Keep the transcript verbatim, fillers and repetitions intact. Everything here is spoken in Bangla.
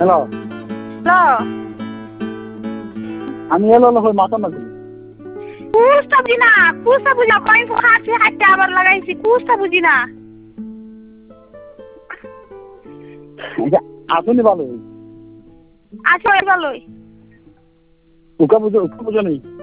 হ্যালো হ্যালো আমি এলো হলো হই মাথা মাঝি কুস্তা বুঝি না কুস্তা বুঝি না কয়েন খাচ্ছি হাঁটতে আবার লাগাইছি কুস্তা বুঝি না আসুনি ভালো আচ্ছা ভালোই উকা বুঝো উকা বুঝো নেই